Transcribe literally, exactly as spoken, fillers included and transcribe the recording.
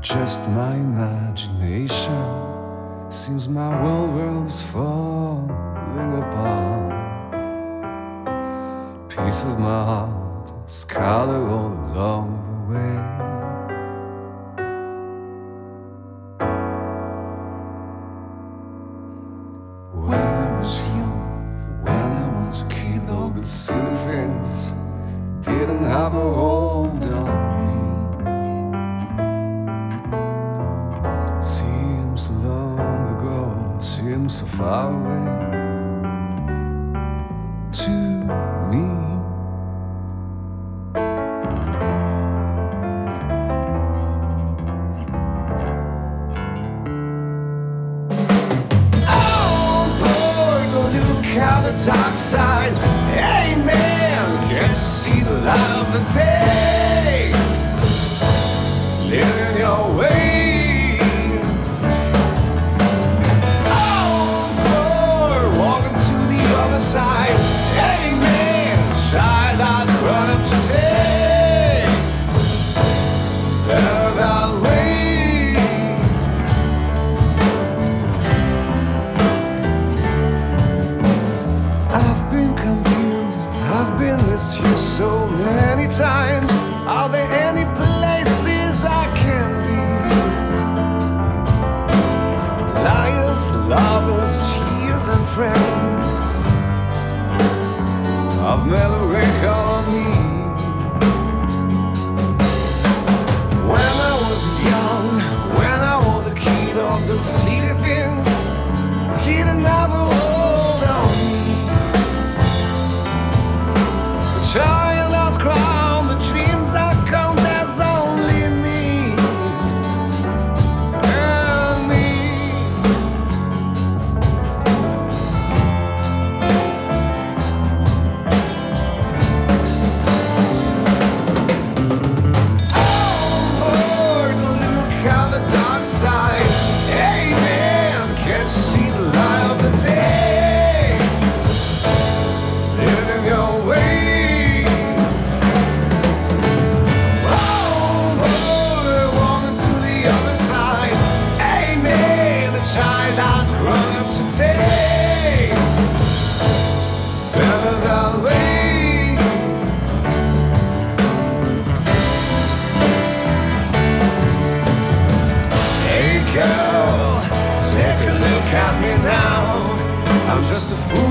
just my imagination? Seems my world world is falling apart. Piece of my heart scattered all along the way. When I was young, when I was a kid, all the silly things didn't have a hold on me. Seems so long ago, seems so far away to me. Oh boy, don't look at the dark side. Hey man, can't you see the light of the day? Living your way. Side. Hey man, child that's grown up today. Better that way. I've been confused, I've been misused so many times. Are there any places I can be? Liars, lovers, cheaters and friends I've never recalled me. When I was young, when I was the kid of the silly things, didn't have a hold on me. The child has grown, the dreams that come, there's only me and me. I'm just a fool